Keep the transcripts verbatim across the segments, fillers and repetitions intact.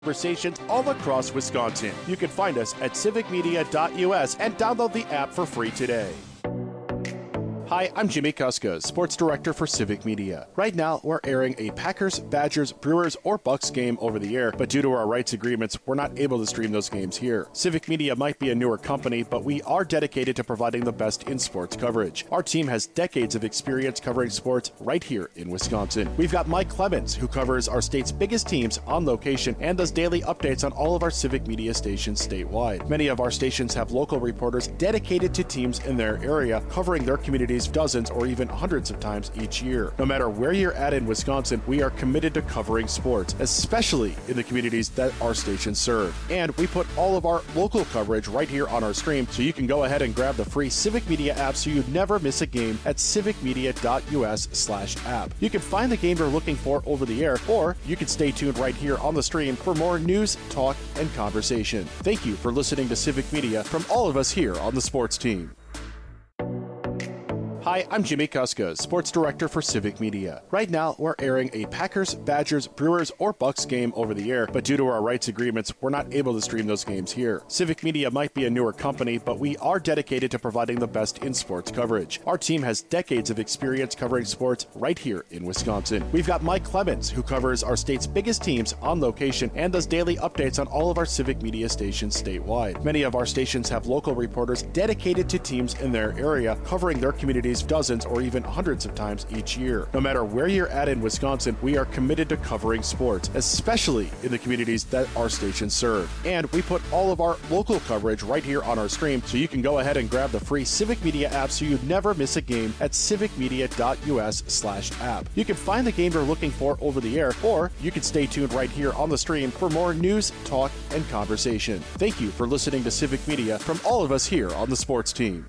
Conversations all across Wisconsin. You can find us at civic media dot U S and download the app for free today. Hi, I'm Jimmy Kuska, Sports Director for Civic Media. Right now, we're airing a Packers, Badgers, Brewers, or Bucks game over the air, but due to our rights agreements, we're not able to stream those games here. Civic Media might be a newer company, but we are dedicated to providing the best in sports coverage. Our team has decades of experience covering sports right here in Wisconsin. We've got Mike Clemens, who covers our state's biggest teams on location and does daily updates on all of our Civic Media stations statewide. Many of our stations have local reporters dedicated to teams in their area, covering their communities dozens or even hundreds of times each year. No matter where you're at in Wisconsin, we are committed to covering sports, especially in the communities that our stations serve. And we put all of our local coverage right here on our stream, so you can go ahead and grab the free Civic Media app so you never miss a game at civic media dot U S slash app. You can find the game you're looking for over the air, or you can stay tuned right here on the stream for more news, talk, and conversation. Thank you for listening to Civic Media from all of us here on the sports team. Hi, I'm Jimmy Kuska, Sports Director for Civic Media. Right now, we're airing a Packers, Badgers, Brewers, or Bucks game over the air, but due to our rights agreements, we're not able to stream those games here. Civic Media might be a newer company, but we are dedicated to providing the best in sports coverage. Our team has decades of experience covering sports right here in Wisconsin. We've got Mike Clemens, who covers our state's biggest teams on location and does daily updates on all of our Civic Media stations statewide. Many of our stations have local reporters dedicated to teams in their area, covering their communities dozens or even hundreds of times each year. No matter where you're at in Wisconsin, we are committed to covering sports, especially in the communities that our stations serve. And we put all of our local coverage right here on our stream, so you can go ahead and grab the free Civic Media app so you never miss a game at civic media dot U S slash app. You can find the game you're looking for over the air, or you can stay tuned right here on the stream for more news, talk, and conversation. Thank you for listening to Civic Media from all of us here on the sports team.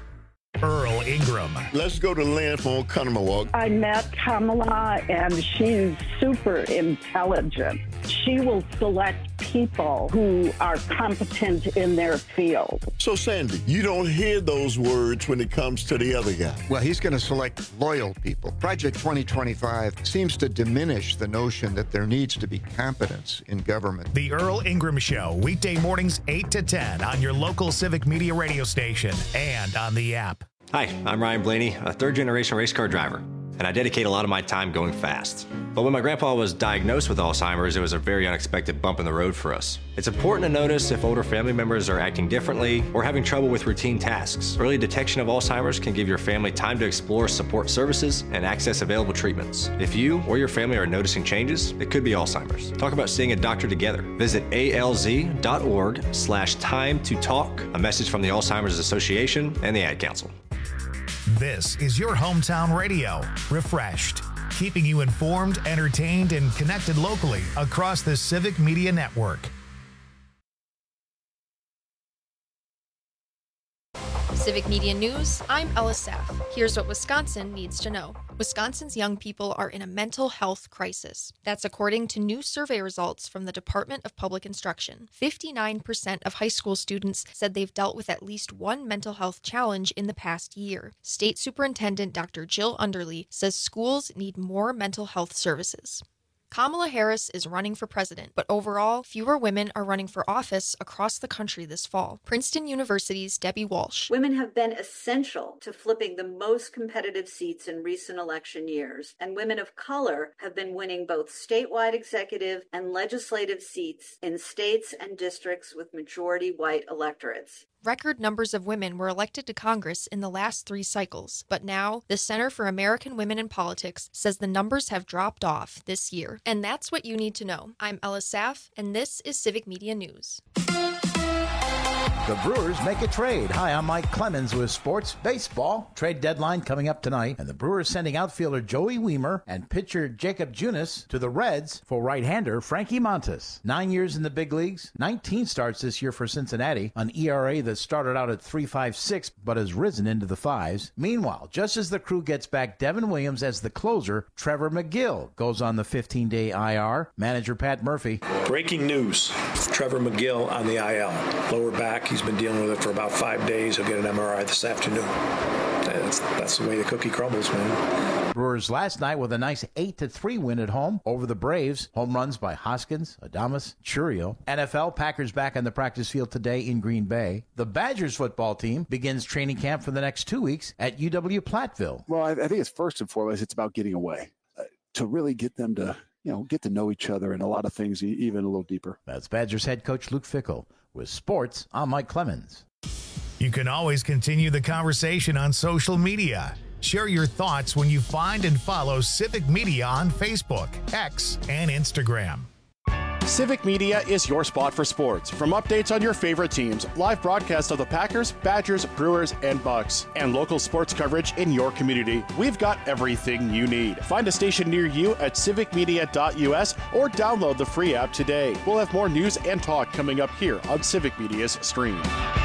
Earl Ingram. Let's go to Lynn from Oconomowoc. I met Kamala, and she's super intelligent. She will select people who are competent in their field. So, Sandy, you don't hear those words when it comes to the other guy. Well, he's going to select loyal people. Project twenty twenty-five seems to diminish the notion that there needs to be competence in government. The Earl Ingram Show, weekday mornings eight to ten on your local Civic Media radio station and on the app. Hi, I'm Ryan Blaney, a third-generation race car driver, and I dedicate a lot of my time going fast. But when my grandpa was diagnosed with Alzheimer's, it was a very unexpected bump in the road for us. It's important to notice if older family members are acting differently or having trouble with routine tasks. Early detection of Alzheimer's can give your family time to explore support services and access available treatments. If you or your family are noticing changes, it could be Alzheimer's. Talk about seeing a doctor together. Visit A L Z dot org slash time to talk, a message from the Alzheimer's Association and the Ad Council. This is your hometown radio, refreshed, keeping you informed, entertained, and connected locally across the Civic Media Network. Civic Media News, I'm Ella Saff. Here's what Wisconsin needs to know. Wisconsin's young people are in a mental health crisis. That's according to new survey results from the Department of Public Instruction. fifty-nine percent of high school students said they've dealt with at least one mental health challenge in the past year. State Superintendent Doctor Jill Underly says schools need more mental health services. Kamala Harris is running for president, but overall, fewer women are running for office across the country this fall. Princeton University's Debbie Walsh. Women have been essential to flipping the most competitive seats in recent election years, and women of color have been winning both statewide executive and legislative seats in states and districts with majority white electorates. Record numbers of women were elected to Congress in the last three cycles, but now the Center for American Women in Politics says the numbers have dropped off this year. And that's what you need to know. I'm Ella Saff, and this is Civic Media News. The Brewers make a trade. Hi, I'm Mike Clemens with Sports Baseball. Trade deadline coming up tonight, and the Brewers sending outfielder Joey Weimer and pitcher Jacob Junis to the Reds for right-hander Frankie Montas. Nine years in the big leagues, nineteen starts this year for Cincinnati, an E R A that started out at three point five six but has risen into the fives. Meanwhile, just as the crew gets back Devin Williams as the closer, Trevor McGill goes on the fifteen-day I R. Manager Pat Murphy. Breaking news, Trevor McGill on the I L. Lower back, he's been dealing with it for about five days. He'll get an M R I this afternoon. That's, that's the way the cookie crumbles, man. Brewers last night with a nice eight to three win at home over the Braves. Home runs by Hoskins, Adames, Churio. N F L, Packers back on the practice field today in Green Bay. The Badgers football team begins training camp for the next two weeks at U W Platteville. Well, I, I think it's first and foremost, it's about getting away uh, to really get them to, you know, get to know each other and a lot of things even a little deeper. That's Badgers head coach Luke Fickell. With sports, I'm Mike Clemens. You can always continue the conversation on social media. Share your thoughts when you find and follow Civic Media on Facebook, X, and Instagram. Civic Media is your spot for sports. From updates on your favorite teams, live broadcasts of the Packers, Badgers, Brewers, and Bucks, and local sports coverage in your community, we've got everything you need. Find a station near you at civic media dot u s or download the free app today. We'll have more news and talk coming up here on Civic Media's stream.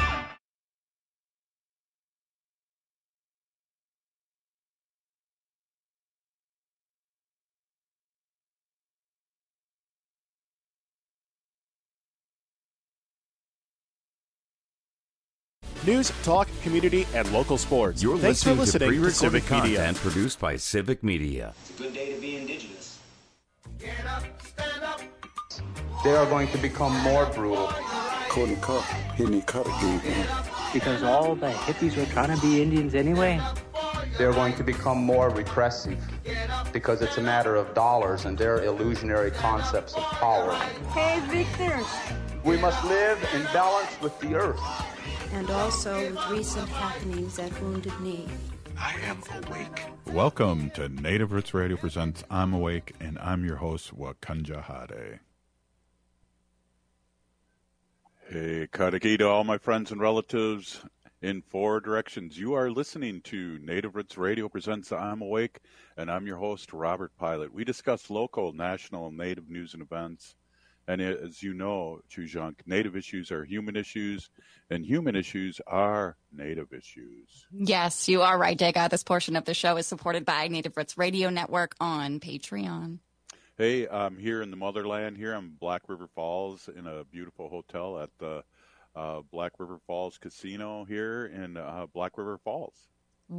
News, talk, community, and local sports. You're Thanks listening for listening to, to Civic content Media. produced by Civic Media. It's a good day to be indigenous. Get up, stand up. They are going to become more brutal. Couldn't cut, hitting cut again. Because all the hippies were trying to be Indians anyway. They're going to become more repressive because it's a matter of dollars and their illusionary concepts of power. Hey, Victor. We must live in balance with the earth. And also with recent happenings at Wounded Knee. I am awake. Welcome to Native Roots Radio presents I'm Awake, and I'm your host, Wakanja Hade. Hey, Kadaki to all my friends and relatives in four directions. You are listening to Native Roots Radio presents I'm Awake, and I'm your host, Robert Pilot. We discuss local, national, and Native news and events. And as you know, Chujunk, Native issues are human issues, and human issues are Native issues. Yes, you are right, Dega. This portion of the show is supported by Native Roots Radio Network on Patreon. Hey, I'm here in the motherland here. I'm Black River Falls in a beautiful hotel at the uh, Black River Falls Casino here in uh, Black River Falls.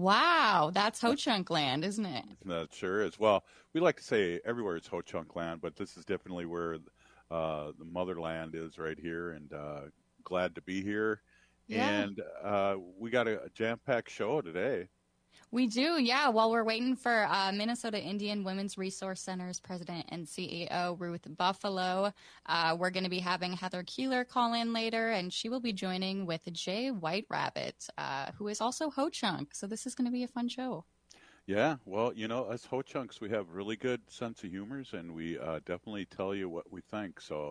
Wow, that's Ho-Chunk land, isn't it? That sure is. Well, we like to say everywhere it's Ho-Chunk land, but this is definitely where Uh, the motherland is right here, and uh, glad to be here. Yeah. And uh, we got a, a jam-packed show today. We do, yeah. While we're waiting for uh, Minnesota Indian Women's Resource Center's president and C E O, Ruth Buffalo, uh, we're going to be having Heather Keeler call in later, and she will be joining with Jay White Rabbit, uh, who is also Ho-Chunk. So this is going to be a fun show. Yeah, well, you know, us Ho-Chunks, we have really good sense of humors, and we uh, definitely tell you what we think. So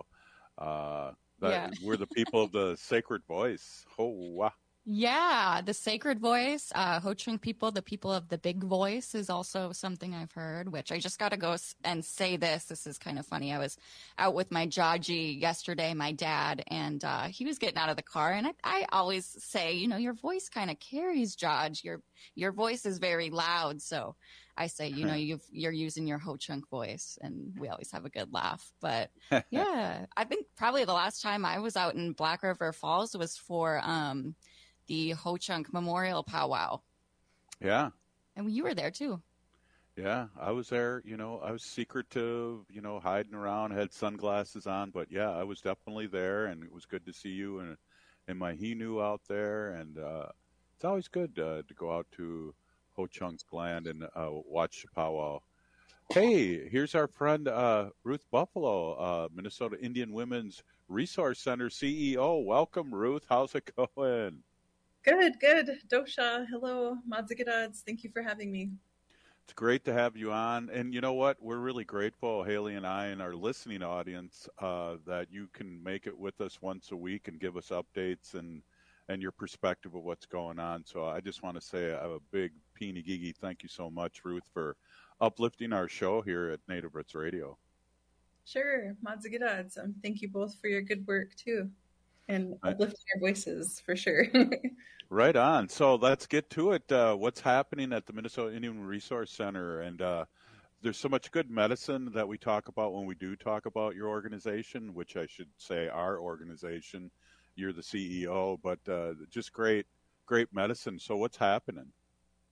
uh, that, yeah. we're the people of the sacred voice. Ho-wah. Yeah, the sacred voice, uh, Ho-Chunk people, the people of the big voice is also something I've heard, which I just got to go and say this. This is kind of funny. I was out with my Jaji yesterday, my dad, and uh, he was getting out of the car. And I, I always say, you know, your voice kind of carries, Jaj. Your your voice is very loud. So I say, you know, you've, you're using your Ho-Chunk voice, and we always have a good laugh. But yeah, I think probably the last time I was out in Black River Falls was for um, the Ho-Chunk Memorial Powwow. Yeah. And you were there too. Yeah, I was there. You know, I was secretive, you know, hiding around, had sunglasses on. But yeah, I was definitely there, and it was good to see you and, and my Hinu out there. And uh, it's always good uh, to go out to Ho-Chunk land and uh, watch the powwow. Hey, here's our friend uh, Ruth Buffalo, uh, Minnesota Indian Women's Resource Center C E O. Welcome, Ruth. How's it going? Good, good. Dosha, hello. Madzigadods, thank you for having me. It's great to have you on. And you know what? We're really grateful, Haley and I, and our listening audience, uh, that you can make it with us once a week and give us updates and, and your perspective of what's going on. So I just want to say a big peeny gigi thank you so much, Ruth, for uplifting our show here at Native Roots Radio. Sure. Madzigadods. Um, thank you both for your good work, too. And uplifting your voices, for sure. Right on. So let's get to it. Uh, what's happening at the Minnesota Indian Resource Center? And uh, there's so much good medicine that we talk about when we do talk about your organization, which I should say our organization. You're the C E O, but uh, just great, great medicine. So what's happening?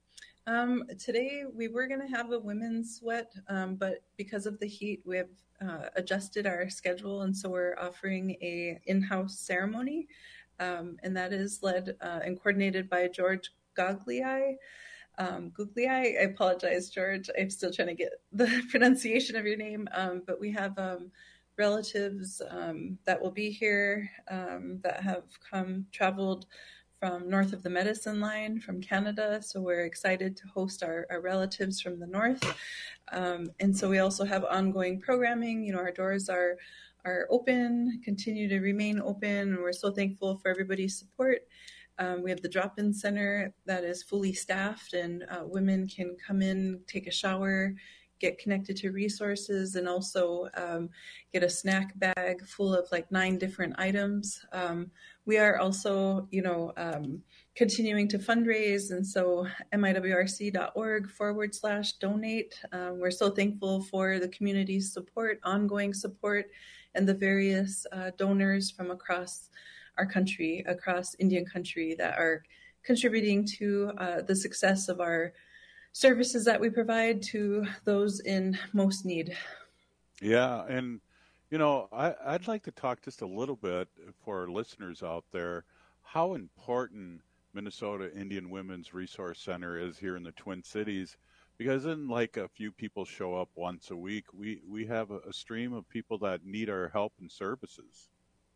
Um, today we were going to have a women's sweat, um, but because of the heat, we have uh, adjusted our schedule, and so we're offering a in-house ceremony, um, and that is led uh, and coordinated by George Gagliai. Um, Gugliai, I apologize, George. I'm still trying to get the pronunciation of your name, um, but we have um, relatives um, that will be here um, that have come traveled from north of the Medicine Line from Canada. So we're excited to host our, our relatives from the north. Um, and so we also have ongoing programming. You know, our doors are are open, continue to remain open, and we're so thankful for everybody's support. Um, we have the drop-in center that is fully staffed, and uh, women can come in, take a shower, get connected to resources, and also um, get a snack bag full of like nine different items. Um, we are also, you know, um, continuing to fundraise, and so miwrc.org forward slash donate. Um, we're so thankful for the community's support, ongoing support, and the various uh, donors from across our country, across Indian country, that are contributing to uh, the success of our services that we provide to those in most need. Yeah, and you know, I, I'd like to talk just a little bit for our listeners out there how important Minnesota Indian Women's Resource Center is here in the Twin Cities, because in like a few people show up once a week, we, we have a, a stream of people that need our help and services.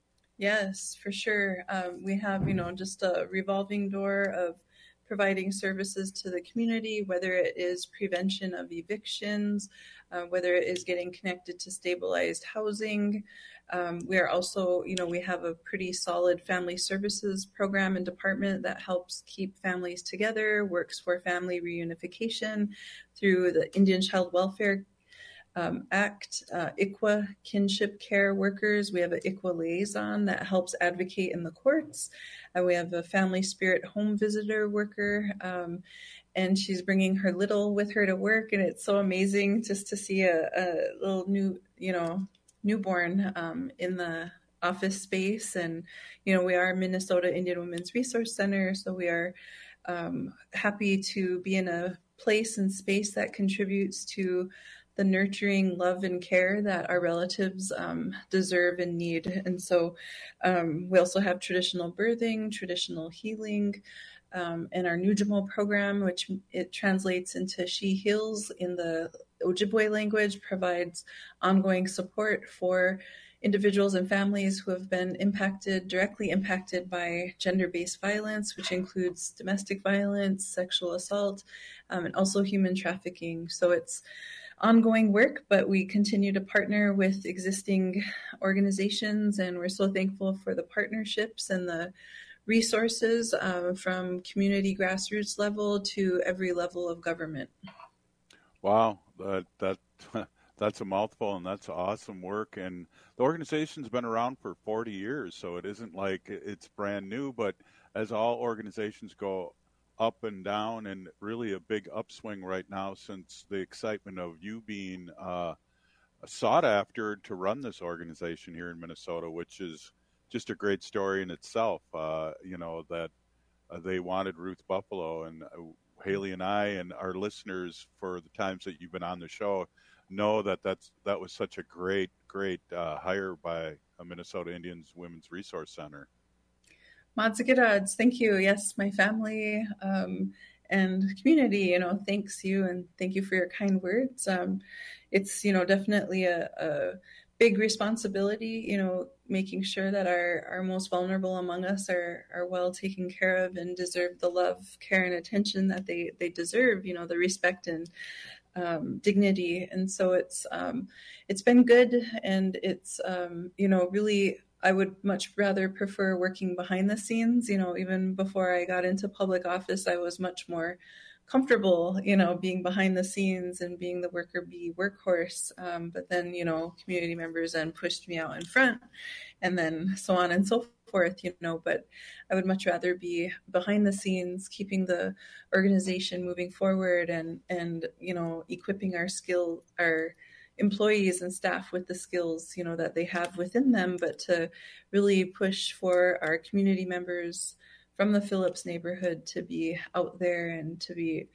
Yes, for sure. Um, we have, you know, just a revolving door of providing services to the community, whether it is prevention of evictions, uh, whether it is getting connected to stabilized housing. Um, we are also, you know, we have a pretty solid family services program and department that helps keep families together, works for family reunification through the Indian Child Welfare Um, Act, uh, I C W A kinship care workers. We have an I C W A liaison that helps advocate in the courts. Uh, we have a family spirit home visitor worker, um, and she's bringing her little with her to work. And it's so amazing just to see a, a little new, you know, newborn um, in the office space. And, you know, we are Minnesota Indian Women's Resource Center, so we are um, happy to be in a place and space that contributes to the nurturing love and care that our relatives um, deserve and need. And so um, we also have traditional birthing, traditional healing, um, and our Nujamo program, which it translates into She Heals in the Ojibwe language, provides ongoing support for individuals and families who have been impacted, directly impacted by gender-based violence, which includes domestic violence, sexual assault, um, and also human trafficking. So it's ongoing work, but we continue to partner with existing organizations, and we're so thankful for the partnerships and the resources uh, from community grassroots level to every level of government. Wow, that that that's a mouthful, and that's awesome work. And the organization's been around for forty years, so it isn't like it's brand new, but as all organizations go up and down, and really a big upswing right now since the excitement of you being uh, sought after to run this organization here in Minnesota, which is just a great story in itself. Uh, you know, that uh, they wanted Ruth Buffalo, and uh, Haley and I and our listeners for the times that you've been on the show know that that's, that was such a great, great uh, hire by a Minnesota Indians Women's Resource Center. Madzigiradz, thank you. Yes, my family um, and community, you know, thanks you, and thank you for your kind words. Um, it's, you know, definitely a, a big responsibility, you know, making sure that our, our most vulnerable among us are, are well taken care of and deserve the love, care, and attention that they, they deserve, you know, the respect and um, dignity. And so it's, um, it's been good, and it's, um, you know, really, I would much rather prefer working behind the scenes. You know, even before I got into public office, I was much more comfortable, you know, being behind the scenes and being the worker bee workhorse. Um, but then, you know, community members then pushed me out in front, and then so on and so forth, you know, but I would much rather be behind the scenes, keeping the organization moving forward, and, and, you know, equipping our skill, our employees and staff with the skills, you know, that they have within them, but to really push for our community members from the Phillips neighborhood to be out there and to be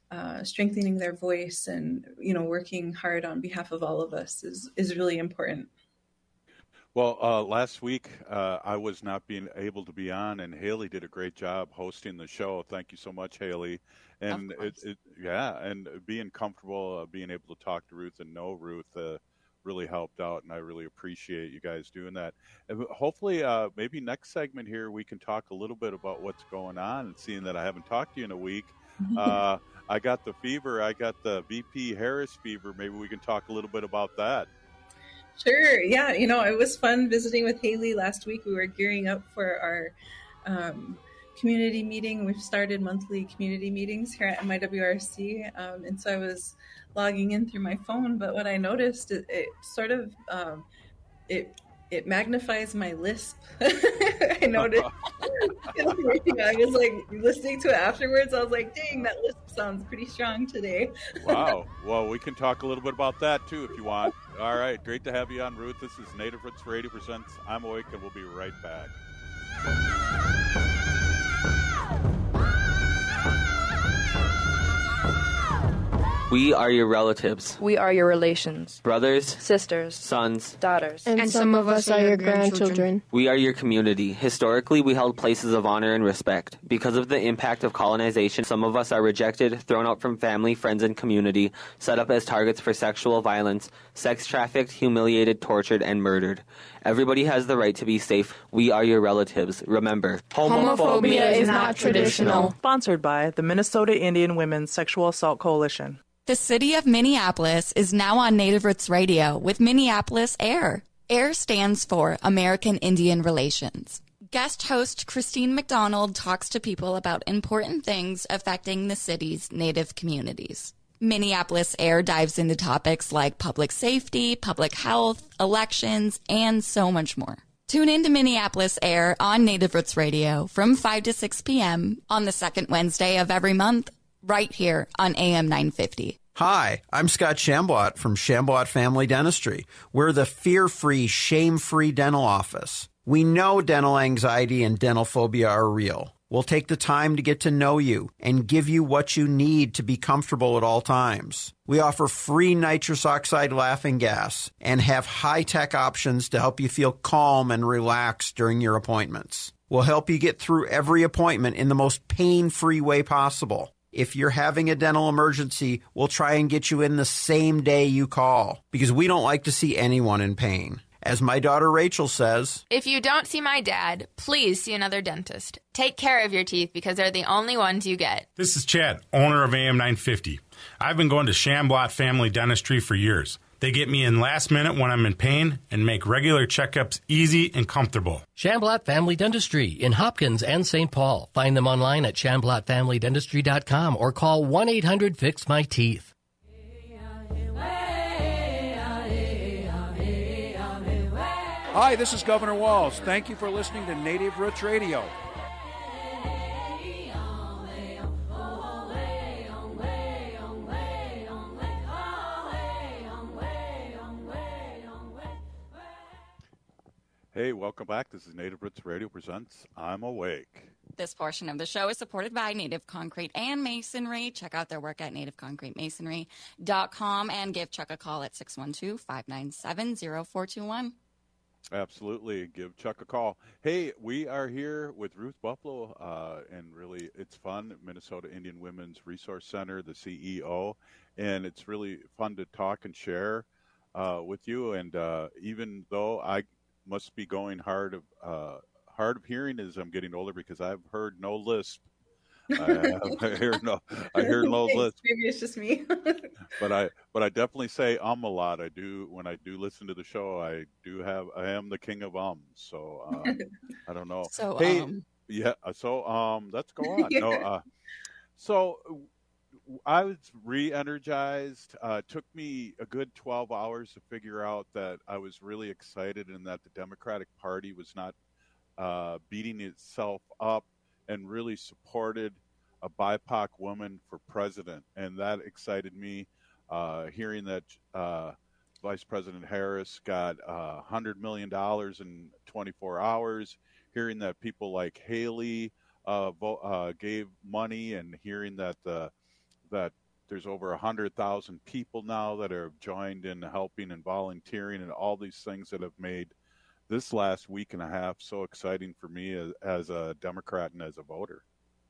uh, strengthening their voice and, you know, working hard on behalf of all of us is, is really important. Well, uh, last week uh, I was not being able to be on, and Haley did a great job hosting the show. Thank you so much, Haley. And it, it, yeah, and being comfortable, uh, being able to talk to Ruth and know Ruth uh, really helped out, and I really appreciate you guys doing that. And hopefully, uh, maybe next segment here we can talk a little bit about what's going on. And seeing that I haven't talked to you in a week, uh, I got the fever. I got the V P Harris fever. Maybe we can talk a little bit about that. Sure. Yeah. You know, it was fun visiting with Haley last week. We were gearing up for our um, community meeting. We've started monthly community meetings here at M I W R C. Um, and so I was logging in through my phone, but what I noticed, it, it sort of, um, it it magnifies my lisp. I noticed. I was like listening to it afterwards. I was like, dang, that lisp sounds pretty strong today. Wow. Well, we can talk a little bit about that too if you want. All right. Great to have you on, Ruth. This is Native Roots Radio presents I'm Awake, and we'll be right back. We are your relatives. We are your relations. Brothers, sisters, sons, daughters. And, and some of us are your grandchildren. We are your community. Historically, we held places of honor and respect. Because of the impact of colonization, some of us are rejected, thrown out from family, friends, and community, set up as targets for sexual violence, sex trafficked, humiliated, tortured, and murdered. Everybody has the right to be safe. We are your relatives. Remember, homophobia, homophobia is not traditional. Sponsored by the Minnesota Indian Women's Sexual Assault Coalition. The city of Minneapolis is now on Native Roots Radio with Minneapolis AIR. AIR stands for American Indian Relations. Guest host Christine McDonald talks to people about important things affecting the city's Native communities. Minneapolis AIR dives into topics like public safety, public health, elections, and so much more. Tune in to Minneapolis AIR on Native Roots Radio from five to six p.m. on the second Wednesday of every month, right here on A M nine fifty. Hi, I'm Scott Shamblat from Shamblat Family Dentistry. We're the fear-free, shame-free dental office. We know dental anxiety and dental phobia are real. We'll take the time to get to know you and give you what you need to be comfortable at all times. We offer free nitrous oxide laughing gas and have high-tech options to help you feel calm and relaxed during your appointments. We'll help you get through every appointment in the most pain-free way possible. If you're having a dental emergency, we'll try and get you in the same day you call, because we don't like to see anyone in pain. As my daughter Rachel says, if you don't see my dad, please see another dentist. Take care of your teeth because they're the only ones you get. This is Chad, owner of A M nine fifty. I've been going to Shamblat Family Dentistry for years. They get me in last minute when I'm in pain and make regular checkups easy and comfortable. Shamblat Family Dentistry in Hopkins and Saint Paul. Find them online at shamblat family dentistry dot com or call one eight hundred fix my teeth. Hi, this is Governor Walz. Thank you for listening to Native Roots Radio. Hey, welcome back. This is Native Roots Radio presents I'm Awake. This portion of the show is supported by Native Concrete and Masonry. Check out their work at native concrete masonry dot com and give Chuck a call at six one two, five nine seven, zero four two one. Absolutely. Give Chuck a call. Hey, we are here with Ruth Buffalo, uh, and really it's fun. Minnesota Indian Women's Resource Center, the C E O, and it's really fun to talk and share uh, with you. And uh, even though I must be going hard of uh, hard of hearing as I'm getting older, because I've heard no lisp. I, I hear no, I hear no lisp. Maybe it's just me. but I, but I definitely say um a lot. I do when I do listen to the show. I do have. I am the king of ums. So uh, I don't know. So hey, um. yeah. So um, let's go on. yeah. No. Uh, so I was re-energized. Uh, it took me a good twelve hours to figure out that I was really excited and that the Democratic Party was not uh, beating itself up and really supported a B I P O C woman for president. And that excited me, uh, hearing that uh, Vice President Harris got uh, one hundred million dollars in twenty-four hours, hearing that people like Haley uh, vo- uh, gave money, and hearing that the that there's over one hundred thousand people now that are joined in helping and volunteering and all these things that have made this last week and a half so exciting for me as, as a Democrat and as a voter.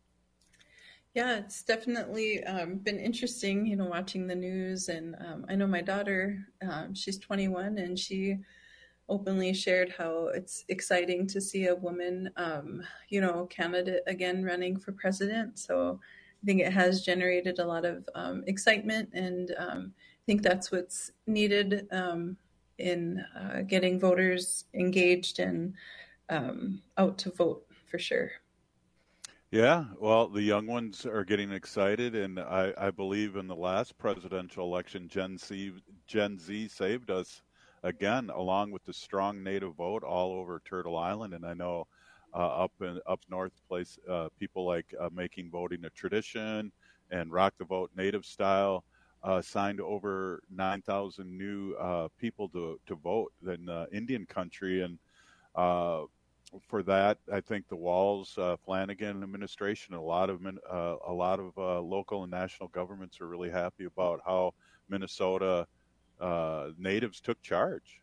Yeah, it's definitely um, been interesting, you know, watching the news. And um, I know my daughter, um, she's twenty-one, and she openly shared how it's exciting to see a woman, um, you know, candidate again running for president. So I think it has generated a lot of um, excitement, and um, I think that's what's needed um, in uh, getting voters engaged and um, out to vote for sure. Yeah, well, the young ones are getting excited, and I, I believe in the last presidential election, Gen Z, Gen Z saved us again, along with the strong Native vote all over Turtle Island. And I know uh, up in up north, place uh, people like uh, making voting a tradition and Rock the Vote Native style uh, signed over nine thousand new uh, people to to vote in uh, Indian country, and uh, for that, I think the Walz uh, Flanagan administration, a lot of uh, a lot of uh, local and national governments are really happy about how Minnesota uh, natives took charge.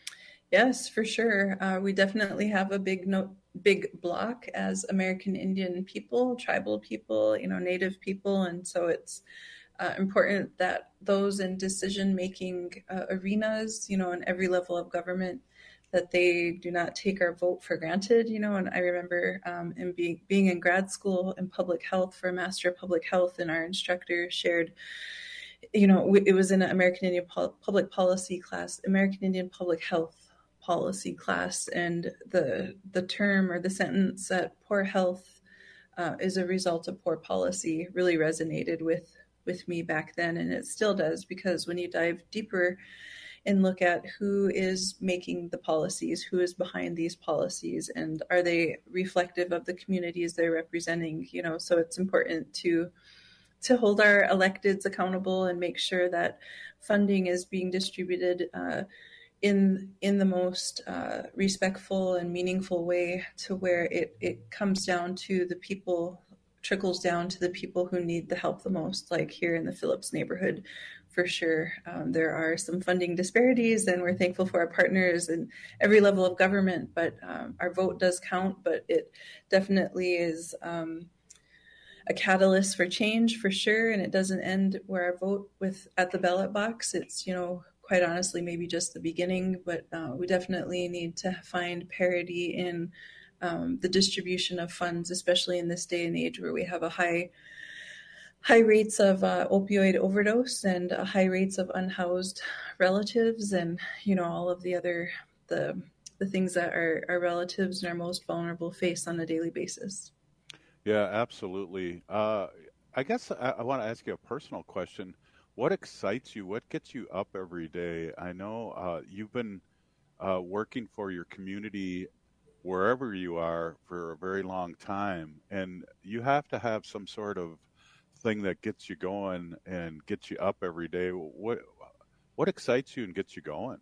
Yes, for sure. Uh, we definitely have a big no, big block as American Indian people, tribal people, you know, Native people, and so it's uh, important that those in decision-making uh, arenas, you know, in every level of government, that they do not take our vote for granted, you know. And I remember um, in being being in grad school in public health for a Master of Public Health, and our instructor shared, you know, it was in an American Indian Pol- Public Policy class, American Indian Public Health Policy class, and the the term or the sentence that poor health uh, is a result of poor policy really resonated with with me back then, and it still does, because when you dive deeper and look at who is making the policies, who is behind these policies, and are they reflective of the communities they're representing, you know, so it's important to to hold our electeds accountable and make sure that funding is being distributed uh, in in the most uh, respectful and meaningful way, to where it, it comes down to the people, trickles down to the people who need the help the most, like here in the Phillips neighborhood. For sure, um, there are some funding disparities, and we're thankful for our partners in every level of government, but um, our vote does count, but it definitely is um, a catalyst for change, for sure, and it doesn't end where our vote with at the ballot box. It's, you know, quite honestly, maybe just the beginning, but uh, we definitely need to find parity in um, the distribution of funds, especially in this day and age where we have a high high rates of uh, opioid overdose and uh, high rates of unhoused relatives, and, you know, all of the other, the the things that our, our relatives and our most vulnerable face on a daily basis. Yeah, absolutely. Uh, I guess I, I want to ask you a personal question. What excites you? What gets you up every day? I know uh, you've been uh, working for your community wherever you are for a very long time, and you have to have some sort of thing that gets you going and gets you up every day. What what excites you and gets you going?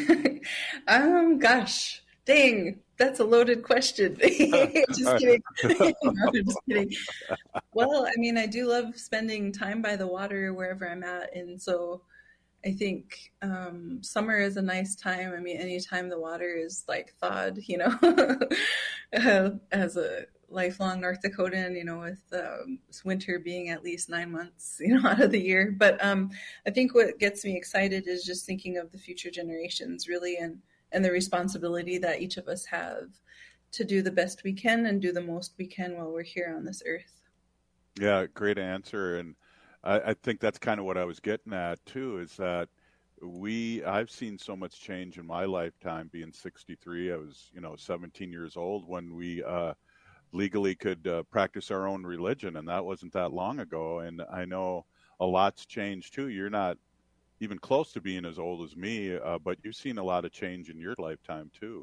um, gosh, dang, that's a loaded question. Just kidding. No, just kidding. Well, I mean, I do love spending time by the water wherever I'm at, and so I think um, summer is a nice time. I mean, anytime the water is like thawed, you know, uh, as a lifelong North Dakotan, you know, with um, winter being at least nine months, you know, out of the year. But um, I think what gets me excited is just thinking of the future generations, really, and, and the responsibility that each of us have to do the best we can and do the most we can while we're here on this earth. Yeah, great answer. And I, I think that's kind of what I was getting at, too, is that we, I've seen so much change in my lifetime. Being sixty-three, I was, you know, seventeen years old when we, uh, legally could uh, practice our own religion, and that wasn't that long ago. And I know a lot's changed too. You're not even close to being as old as me, uh, but you've seen a lot of change in your lifetime too.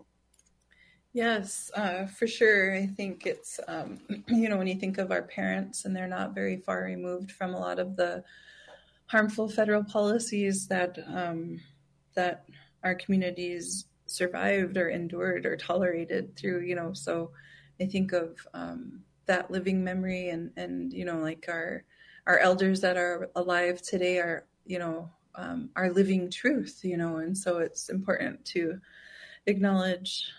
Yes, uh, for sure. I think it's, um, you know, when you think of our parents, and they're not very far removed from a lot of the harmful federal policies that um, that our communities survived or endured or tolerated through, you know, so I think of um, that living memory, and, and, you know, like our our elders that are alive today are, you know, um, are living truth, you know, and so it's important to acknowledge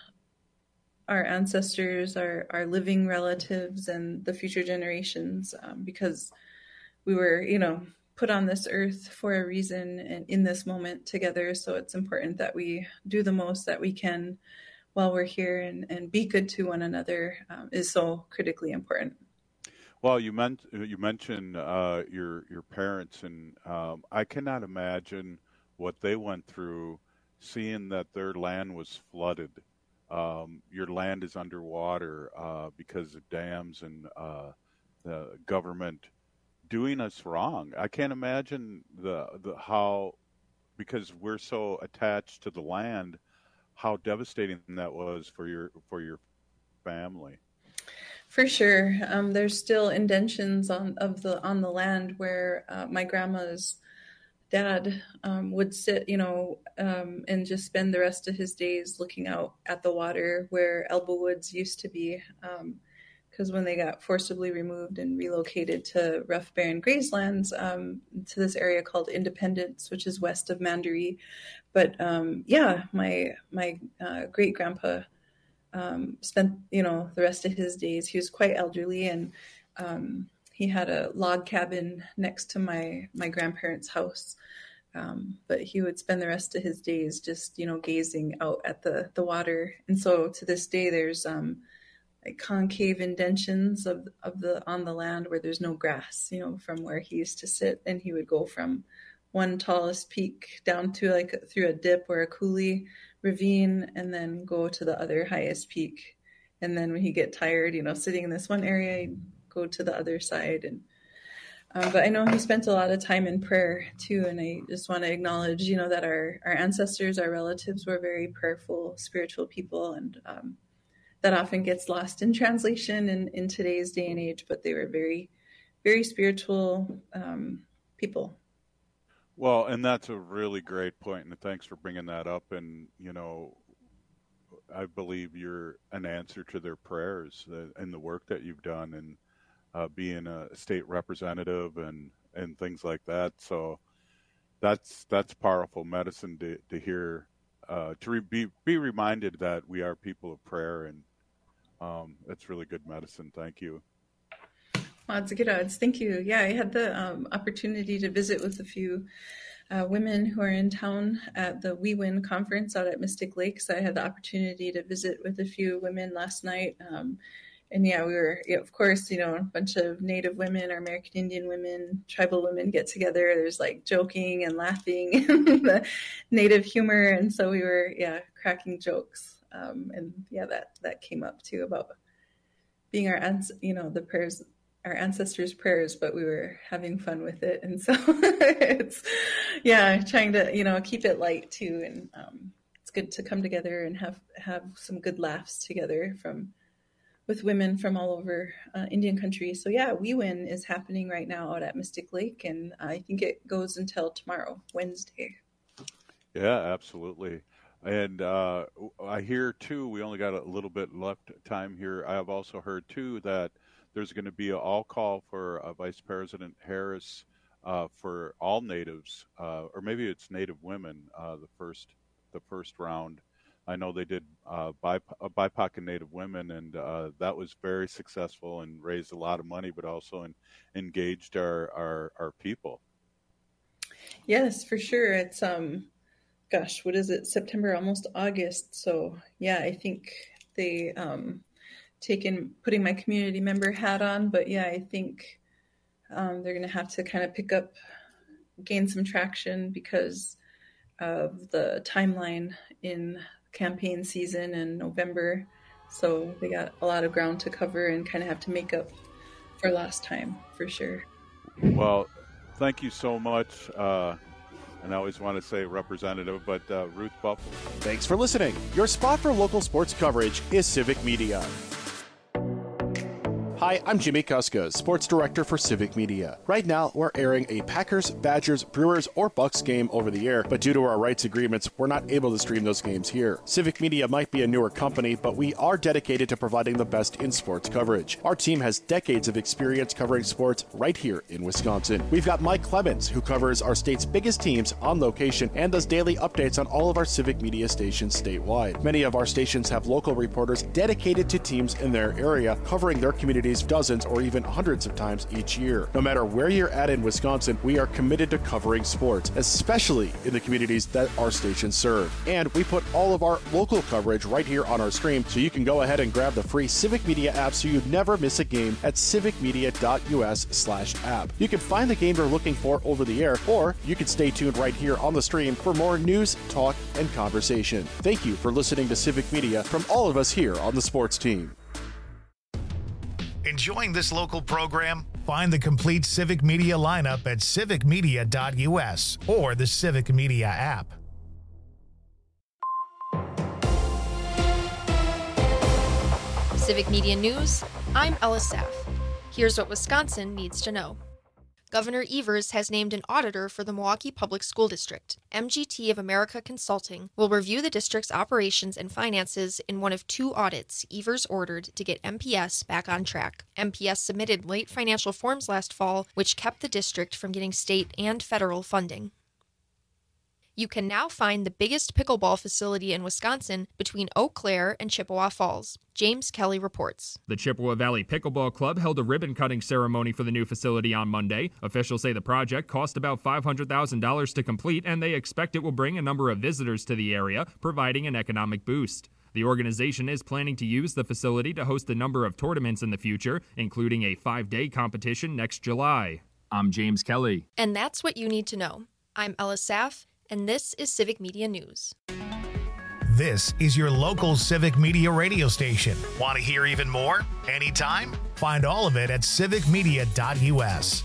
our ancestors, our, our living relatives, and the future generations, um, because we were, you know, put on this earth for a reason and in this moment together. So it's important that we do the most that we can while we're here, and, and be good to one another um, is so critically important. Well, you, meant, you mentioned uh, your, your parents, and um, I cannot imagine what they went through seeing that their land was flooded. Um, your land is underwater uh, because of dams and uh, the government doing us wrong. I can't imagine the the how, because we're so attached to the land, how devastating that was for your for your family. For sure, um, there's still indentions on of the on the land where uh, my grandma's dad um, would sit, you know, um, and just spend the rest of his days looking out at the water where Elbow Woods used to be. Um, because when they got forcibly removed and relocated to rough, barren grazelands, um, to this area called Independence, which is west of Mandaree. But um, yeah, my my uh, great grandpa um, spent, you know, the rest of his days. He was quite elderly, and um, he had a log cabin next to my my grandparents' house. Um, but he would spend the rest of his days just, you know, gazing out at the the water. And so to this day, there's um, like concave indentions of of the on the land where there's no grass, you know, from where he used to sit, and he would go from one tallest peak down to like through a dip or a coulee ravine, and then go to the other highest peak. And then when he get tired, you know, sitting in this one area, he'd go to the other side. And um, but I know he spent a lot of time in prayer too, and I just want to acknowledge, you know, that our our ancestors, our relatives were very prayerful, spiritual people, and um, that often gets lost in translation in, in today's day and age, but they were very, very spiritual um, people. Well, and that's a really great point, and thanks for bringing that up. And, you know, I believe you're an answer to their prayers and the work that you've done, and uh, being a state representative and, and things like that. So that's that's powerful medicine to, to hear, uh, to re- be, be reminded that we are people of prayer, and Um, that's really good medicine. Thank you. Odds, good odds. Thank you. Yeah, I had the um, opportunity to visit with a few uh, women who are in town at the We Win conference out at Mystic Lake. So I had the opportunity to visit with a few women last night. Um, and yeah, we were, yeah, of course, you know, a bunch of Native women, or American Indian women, tribal women get together. There's like joking and laughing, the Native humor. And so we were, yeah, cracking jokes. Um, and yeah, that, that came up too about being our, you know, the prayers, our ancestors' prayers, but we were having fun with it. And so it's, yeah, trying to, you know, keep it light too. And um, it's good to come together and have, have some good laughs together from, with women from all over uh, Indian country. So yeah, We Win is happening right now out at Mystic Lake, and I think it goes until tomorrow, Wednesday. Yeah, absolutely. And uh, I hear, too, we only got a little bit left time here. I have also heard, too, that there's going to be an all call for uh, Vice President Harris uh, for all natives, uh, or maybe it's Native women, uh, the first the first round. I know they did uh, B I P O C, uh, B I P O C and Native women, and uh, that was very successful and raised a lot of money, but also in, engaged our, our, our people. Yes, for sure. It's... um. Gosh, what is it? September, almost August. So yeah, I think they um, taken putting my community member hat on, but yeah, I think um, they're going to have to kind of pick up, gain some traction because of the timeline in campaign season in November. So they got a lot of ground to cover and kind of have to make up for last time for sure. Well, thank you so much. Uh, And I always want to say representative, but uh, Ruth Buffalo. Thanks for listening. Your spot for local sports coverage is Civic Media. Hi, I'm Jimmy Kuska, Sports Director for Civic Media. Right now, we're airing a Packers, Badgers, Brewers, or Bucks game over the air, but due to our rights agreements, we're not able to stream those games here. Civic Media might be a newer company, but we are dedicated to providing the best in sports coverage. Our team has decades of experience covering sports right here in Wisconsin. We've got Mike Clemens, who covers our state's biggest teams on location and does daily updates on all of our Civic Media stations statewide. Many of our stations have local reporters dedicated to teams in their area, covering their communities dozens or even hundreds of times each year. No matter where you're at in Wisconsin, we are committed to covering sports, especially in the communities that our stations serve. And we put all of our local coverage right here on our stream, so you can go ahead and grab the free Civic Media app so you never miss a game at civicmedia.us slash app. You can find the game you're looking for over the air, or you can stay tuned right here on the stream for more news, talk, and conversation. Thank you for listening to Civic Media from all of us here on the sports team. Enjoying this local program? Find the complete Civic Media lineup at civic media dot u s or the Civic Media app. Civic Media News, I'm Ella Saff. Here's what Wisconsin needs to know. Governor Evers has named an auditor for the Milwaukee Public School District. M G T of America Consulting will review the district's operations and finances in one of two audits Evers ordered to get M P S back on track. M P S submitted late financial forms last fall, which kept the district from getting state and federal funding. You can now find the biggest pickleball facility in Wisconsin between Eau Claire and Chippewa Falls. James Kelly reports. The Chippewa Valley Pickleball Club held a ribbon-cutting ceremony for the new facility on Monday. Officials say the project cost about five hundred thousand dollars to complete, and they expect it will bring a number of visitors to the area, providing an economic boost. The organization is planning to use the facility to host a number of tournaments in the future, including a five-day competition next July. I'm James Kelly. And that's what you need to know. I'm Ella Saff, and this is Civic Media News. This is your local Civic Media radio station. Want to hear even more? Anytime? Find all of it at civic media dot u s.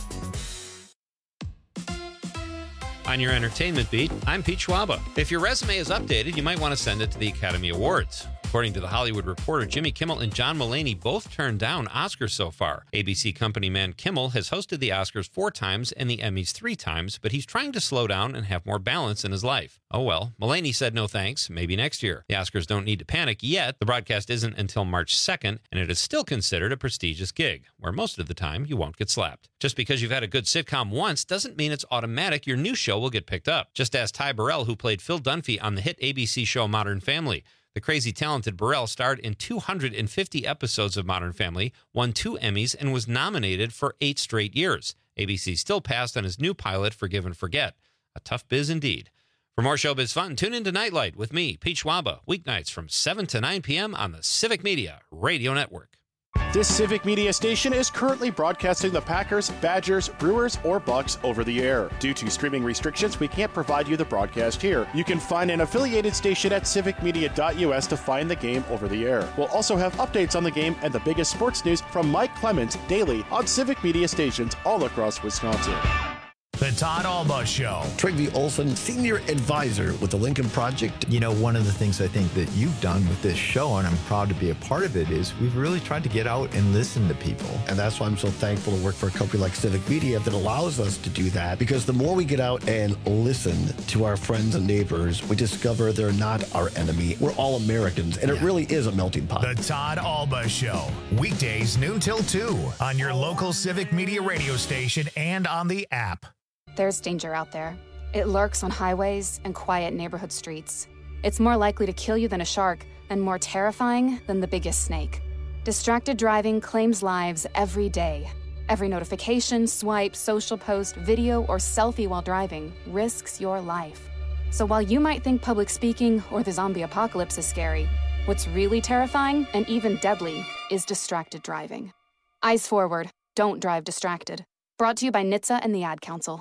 On your entertainment beat, I'm Pete Schwaba. If your resume is updated, you might want to send it to the Academy Awards. According to The Hollywood Reporter, Jimmy Kimmel and John Mulaney both turned down Oscars so far. A B C company man Kimmel has hosted the Oscars four times and the Emmys three times, but he's trying to slow down and have more balance in his life. Oh well, Mulaney said no thanks, maybe next year. The Oscars don't need to panic yet. The broadcast isn't until March second, and it is still considered a prestigious gig, where most of the time you won't get slapped. Just because you've had a good sitcom once doesn't mean it's automatic your new show will get picked up. Just ask Ty Burrell, who played Phil Dunphy on the hit A B C show Modern Family. The crazy talented Burrell starred in two hundred fifty episodes of Modern Family, won two Emmys, and was nominated for eight straight years. A B C still passed on his new pilot, Forgive and Forget. A tough biz indeed. For more showbiz fun, tune in to Nightlight with me, Pete Schwaba, weeknights from seven to nine p.m. on the Civic Media Radio Network. This Civic Media station is currently broadcasting the Packers, Badgers, Brewers, or Bucks over the air. Due to streaming restrictions, we can't provide you the broadcast here. You can find an affiliated station at civic media dot u s to find the game over the air. We'll also have updates on the game and the biggest sports news from Mike Clemens daily on Civic Media stations all across Wisconsin. The Todd Alba Show. Trygve Olson, Senior Advisor with the Lincoln Project. You know, one of the things I think that you've done with this show, and I'm proud to be a part of it, is we've really tried to get out and listen to people. And that's why I'm so thankful to work for a company like Civic Media that allows us to do that. Because the more we get out and listen to our friends and neighbors, we discover they're not our enemy. We're all Americans, and yeah. It really is a melting pot. The Todd Alba Show. Weekdays noon till two on your local Civic Media radio station and on the app. There's danger out there. It lurks on highways and quiet neighborhood streets. It's more likely to kill you than a shark and more terrifying than the biggest snake. Distracted driving claims lives every day. Every notification, swipe, social post, video, or selfie while driving risks your life. So while you might think public speaking or the zombie apocalypse is scary, what's really terrifying and even deadly is distracted driving. Eyes forward. Don't drive distracted. Brought to you by N H T S A and the Ad Council.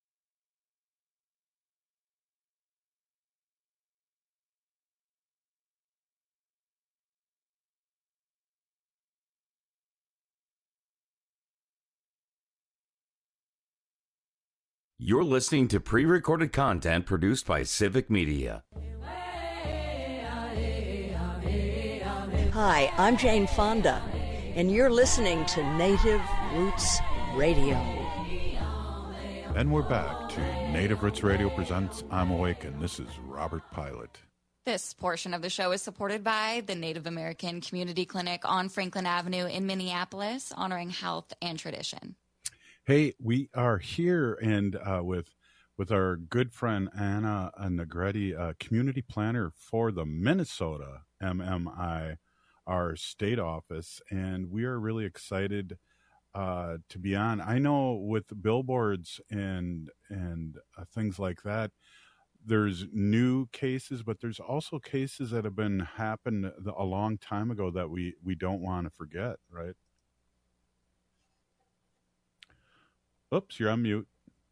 You're listening to pre-recorded content produced by Civic Media. Hi, I'm Jane Fonda. and you're listening to Native Roots Radio. And we're back to Native Roots Radio presents I'm Awake, and this is Robert Pilot. This portion of the show is supported by the Native American Community Clinic on Franklin Avenue in Minneapolis, honoring health and tradition. Hey, we are here and uh, with with our good friend Anna Negretti, uh, community planner for the Minnesota M M I R state office, and we are really excited uh, to be on. I know with billboards and and uh, things like that, there's new cases, but there's also cases that have been happened a long time ago that we, we don't want to forget, right? Oops, you're on mute.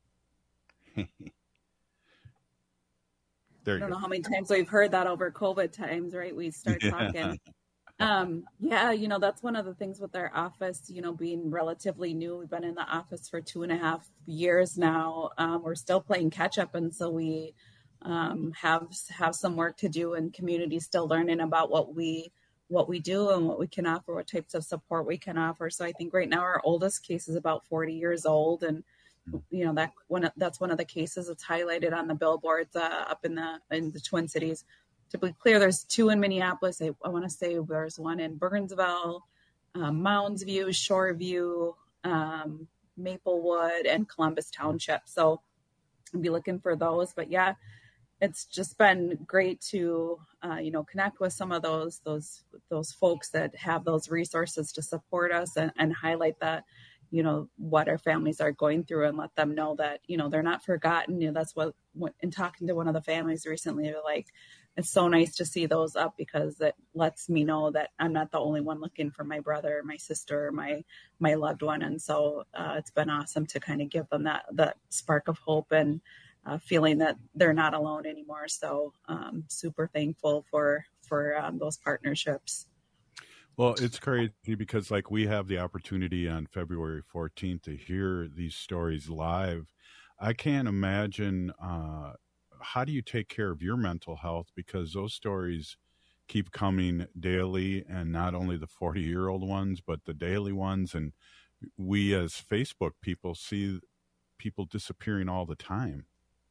There you I don't go. know how many times we've heard that over COVID times, right? We start Yeah. talking. Um, yeah, you know, that's one of the things with our office, you know, being relatively new. We've been in the office for two and a half years now. Um, we're still playing catch up. And so we um, have have some work to do, and community still learning about what we what we do and what we can offer, what types of support we can offer. So I think right now our oldest case is about forty years old. And you know, that one, that's one of the cases that's highlighted on the billboards uh, up in the in the Twin Cities. To be clear, there's two in Minneapolis. I, I want to say there's one in Burnsville, um, Mounds View, Shoreview, um, Maplewood, and Columbus Township. So I'll be looking for those. But yeah, it's just been great to uh, you know, connect with some of those those those folks that have those resources to support us and, and highlight that, you know, what our families are going through, and let them know that, you know, they're not forgotten. You know, that's what, what in talking to one of the families recently, they're like, it's so nice to see those up, because it lets me know that I'm not the only one looking for my brother, my sister, my my loved one. And so uh, it's been awesome to kind of give them that that spark of hope and uh, feeling that they're not alone anymore. So um, super thankful for for um, those partnerships. Well, it's crazy because like we have the opportunity on February fourteenth to hear these stories live. I can't imagine uh, how do you take care of your mental health, because those stories keep coming daily, and not only the forty year old ones, but the daily ones. And we as Facebook people see people disappearing all the time.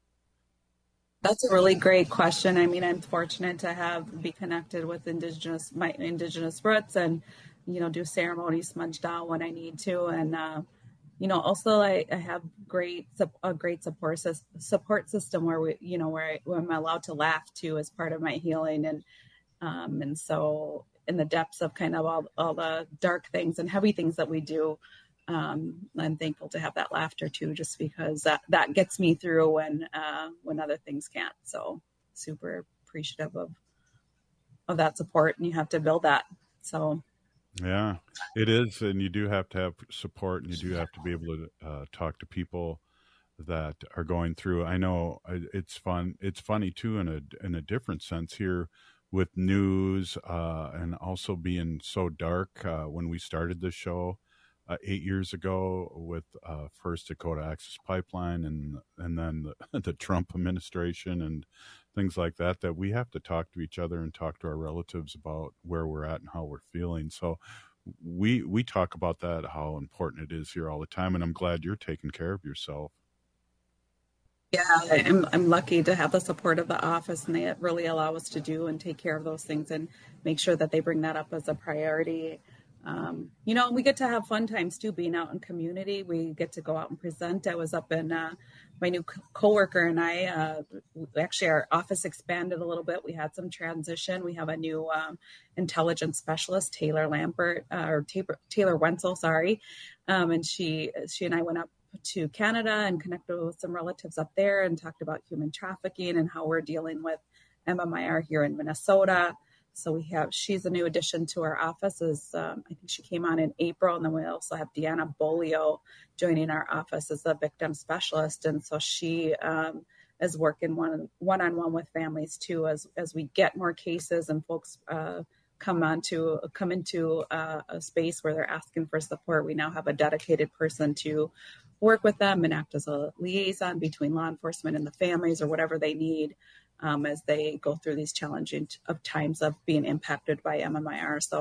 That's a really great question. I mean, I'm fortunate to have be connected with indigenous my indigenous roots, and you know, do ceremony smudge down when I need to, and uh, you know, also I, I have great a great support support system where we you know where, I, where I'm allowed to laugh too as part of my healing, and um, and so in the depths of kind of all all the dark things and heavy things that we do. Um, I'm thankful to have that laughter too, just because that, that gets me through when, uh, when other things can't. So super appreciative of, of that support, and you have to build that. So. Yeah, it is. And you do have to have support, and you do have to be able to uh, talk to people that are going through. I know it's fun. It's funny too, in a, in a different sense here with news, uh, and also being so dark, uh, when we started this show. Uh, eight years ago with uh, First Dakota Access Pipeline, and and then the, the Trump administration and things like that, that we have to talk to each other and talk to our relatives about where we're at and how we're feeling. So we we talk about that, how important it is here all the time, and I'm glad you're taking care of yourself. Yeah, I'm I'm lucky to have the support of the office, and they really allow us to do and take care of those things and make sure that they bring that up as a priority. Um, you know, we get to have fun times too, being out in community. We get to go out and present. I was up in, uh, my new co- coworker and I, uh, actually our office expanded a little bit. We had some transition. We have a new, um, intelligence specialist, Taylor Lampert, uh, or Taylor, Taylor Wenzel, sorry. Um, and she, she and I went up to Canada and connected with some relatives up there and talked about human trafficking and how we're dealing with M M I R here in Minnesota. So we have, she's a new addition to our offices. Um, I think she came on in April, and then we also have Deanna Bolio joining our office as a victim specialist. And so she um, is working one, one-on-one with families too, as, as we get more cases and folks uh, come on to, come into uh, a space where they're asking for support. We now have a dedicated person to work with them and act as a liaison between law enforcement and the families, or whatever they need. Um, as they go through these challenging t- of times of being impacted by M M I R. So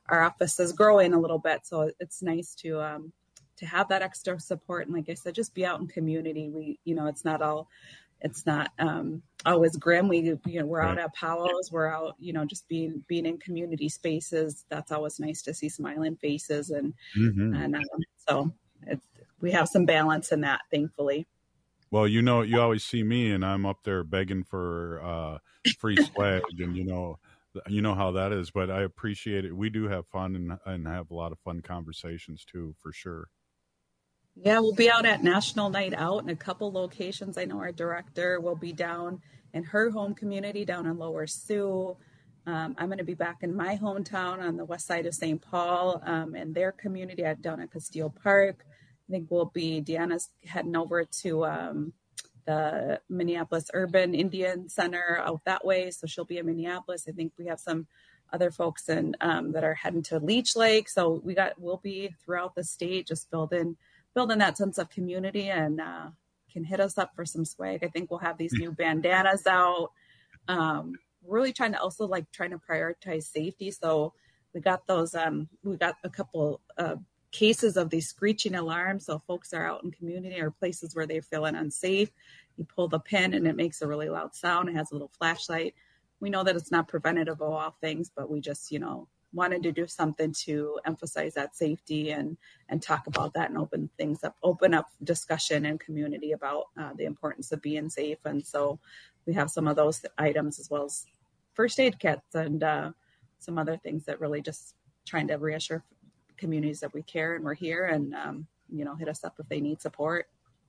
our office is growing a little bit. So it's nice to, um, to have that extra support. And like I said, just be out in community. We, you know, it's not all, it's not um, always grim. We, you know, we're right. out at powwows. We're out, you know, just being being in community spaces. That's always nice to see smiling faces, and mm-hmm. and um, so it, we have some balance in that, thankfully. Well, you know, you always see me, and I'm up there begging for uh, free swag, and you know, you know how that is. But I appreciate it. We do have fun and and have a lot of fun conversations too, for sure. Yeah, we'll be out at National Night Out in a couple locations. I know our director will be down in her home community down in Lower Sioux. Um, I'm going to be back in my hometown on the west side of Saint Paul um, and their community at, down at Castile Park. I think we'll be, Deanna's heading over to um, the Minneapolis Urban Indian Center out that way. So she'll be in Minneapolis. I think we have some other folks in, um, that are heading to Leech Lake. So we got, we'll be throughout the state just building building that sense of community, and uh, can hit us up for some swag. I think we'll have these new bandanas out. Um, really trying to also like trying to prioritize safety. So we got those, um, we got a couple uh, cases of these screeching alarms. So folks are out in community or places where they're feeling unsafe. You pull the pin and it makes a really loud sound. It has a little flashlight. We know that it's not preventative of all things, but we just, you know, wanted to do something to emphasize that safety and and talk about that and open things up, open up discussion and community about uh, the importance of being safe. And so we have some of those items as well as first aid kits and uh, some other things that really just trying to reassure communities that we care and we're here, and um, you know, hit us up if they need support.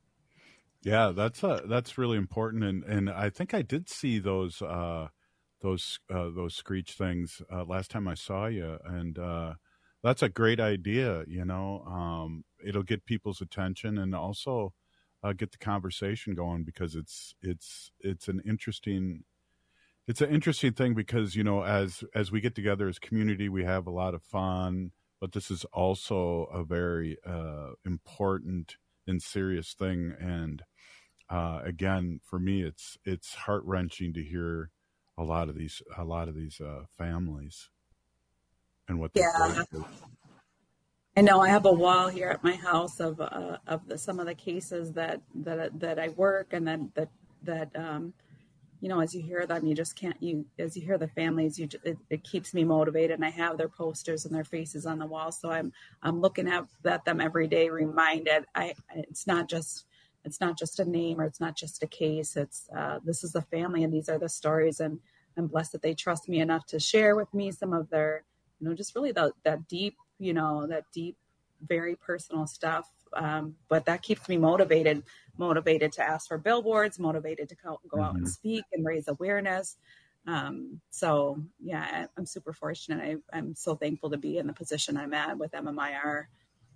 Yeah, that's uh, that's really important, and and I think I did see those. Uh... those uh, those screech things uh, last time I saw you, and uh, that's a great idea. You know, um, it'll get people's attention and also uh, get the conversation going, because it's it's it's an interesting it's an interesting thing, because you know, as as we get together as community, we have a lot of fun, but this is also a very uh, important and serious thing. And uh, again, for me, it's it's heart wrenching to hear a lot of these, a lot of these uh, families and what they're yeah. going through. I know I have a wall here at my house of uh, of the, some of the cases that that that I work, and then that that um, you know, as you hear them, you just can't. You as you hear the families, you it, it keeps me motivated. And I have their posters and their faces on the wall, so I'm I'm looking at, at them every day, reminded. I it's not just. It's not just a name, or it's not just a case. It's uh, this is a family, and these are the stories. And I'm blessed that they trust me enough to share with me some of their, you know, just really the, that deep, you know, that deep, very personal stuff. Um, but that keeps me motivated, motivated to ask for billboards, motivated to go, go out mm-hmm. and speak and raise awareness. Um, so yeah, I'm super fortunate. I, I'm so thankful to be in the position I'm at with M M I R.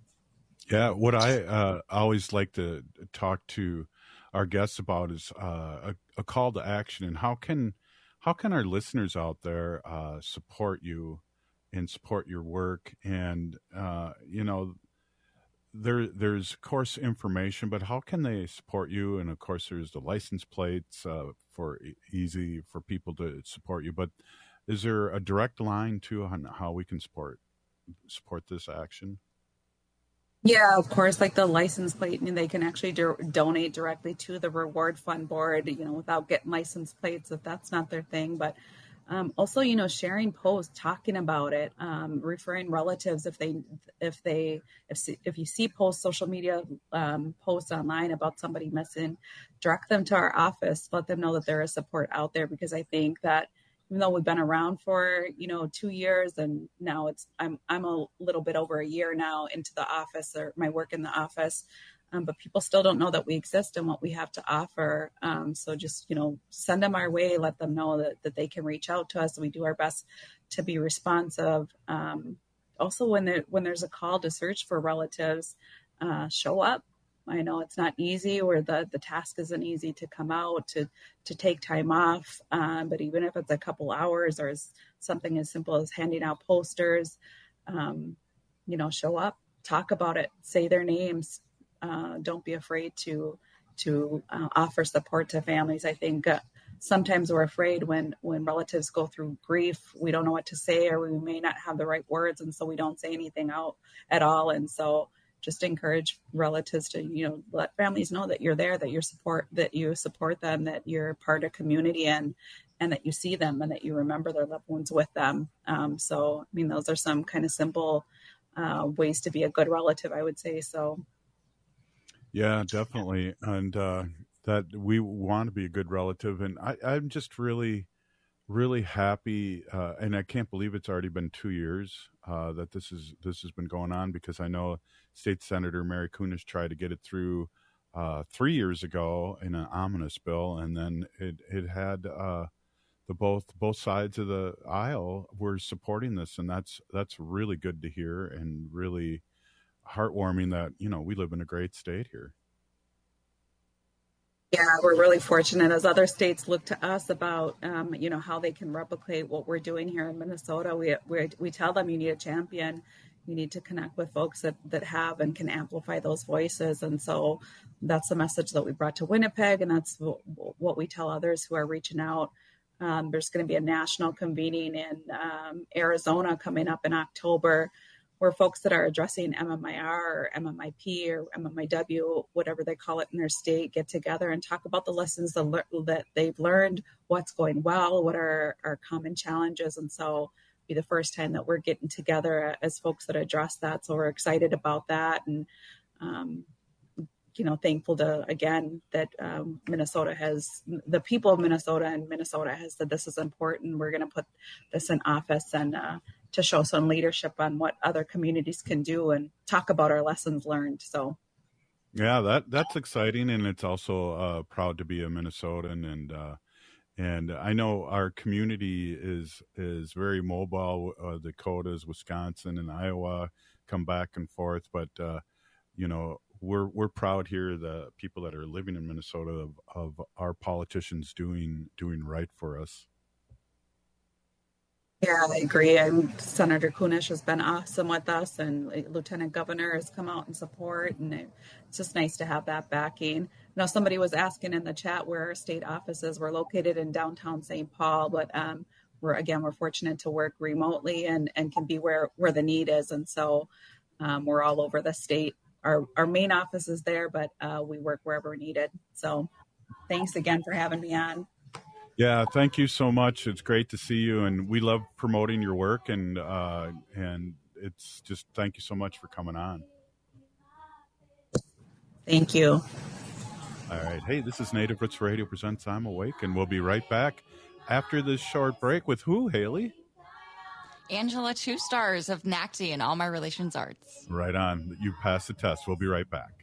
Yeah, what I uh, always like to talk to our guests about is uh, a, a call to action, and how can how can our listeners out there uh, support you and support your work? And uh, you know, there there's of course information, but how can they support you? And of course, there's the license plates uh, for easy for people to support you. But is there a direct line to on how we can support support this action? Yeah, of course, like the license plate, I mean, they can actually do, donate directly to the Reward Fund Board, you know, without getting license plates if that's not their thing. But um, also, you know, sharing posts, talking about it, um, referring relatives if they, if they, if if you see posts, social media um, posts online about somebody missing, direct them to our office, let them know that there is support out there, because I think that even though we've been around for, you know, two years and now it's, I'm, I'm a little bit over a year now into the office, or my work in the office, um, but people still don't know that we exist and what we have to offer. Um, so just, you know, send them our way, let them know that, that they can reach out to us. We do our best to be responsive. Um, also, when there, when there's a call to search for relatives, uh, show up. I know it's not easy, or the, the task isn't easy to come out, to, to take time off. Um, but even if it's a couple hours, or as something as simple as handing out posters, um, you know, show up, talk about it, say their names. Uh, don't be afraid to, to uh, offer support to families. I think uh, sometimes we're afraid when, when relatives go through grief, we don't know what to say, or we may not have the right words. And so we don't say anything out at all. And so just encourage relatives to, you know, let families know that you're there, that you're support, that you support them, that you're part of community, and, and that you see them, and that you remember their loved ones with them. Um, so, I mean, those are some kind of simple uh, ways to be a good relative, I would say. So. Yeah, definitely. And uh, that we want to be a good relative. And I, I'm just really, really happy. Uh, and I can't believe it's already been two years uh, that this is, this has been going on, because I know State Senator Mary Kunesh tried to get it through uh, three years ago in an omnibus bill. And then it, it had uh, the both, both sides of the aisle were supporting this. And that's, that's really good to hear, and really heartwarming that, you know, we live in a great state here. Yeah, we're really fortunate as other states look to us about, um, you know, how they can replicate what we're doing here in Minnesota. We we we tell them you need a champion. You need to connect with folks that, that have and can amplify those voices. And so that's the message that we brought to Winnipeg. And that's w- what we tell others who are reaching out. Um, there's going to be a national convening in um, Arizona coming up in October, where folks that are addressing M M I R or M M I P or M M I W, whatever they call it in their state, get together and talk about the lessons that, le- that they've learned, what's going well, what are our common challenges. And so be the first time that we're getting together as folks that address that. So we're excited about that. And, um, you know, thankful to, again, that um, Minnesota has, the people of Minnesota and Minnesota has said this is important. We're going to put this in office, and uh, to show some leadership on what other communities can do and talk about our lessons learned. So, yeah, that that's exciting. And it's also uh, proud to be a Minnesotan. And, uh, and I know our community is, is very mobile. Uh, Dakotas, Wisconsin, and Iowa come back and forth. But, uh, you know, we're, we're proud here, the people that are living in Minnesota, of, of our politicians doing, doing right for us. Yeah, I agree. And Senator Kunesh has been awesome with us, and Lieutenant Governor has come out in support, and it's just nice to have that backing. Now, somebody was asking in the chat where our state offices were located in downtown Saint Paul, but um, we're again we're fortunate to work remotely and and can be where where the need is, and so um, we're all over the state. Our our main office is there, but uh, we work wherever needed. So, thanks again for having me on. Yeah, thank you so much. It's great to see you, and we love promoting your work, and uh, and it's just thank you so much for coming on. Thank you. All right. Hey, this is Native Roots Radio presents I'm Awake, and we'll be right back after this short break with who, Haley? Angela Two Stars of N A C T and All My Relations Arts. Right on. You passed the test. We'll be right back.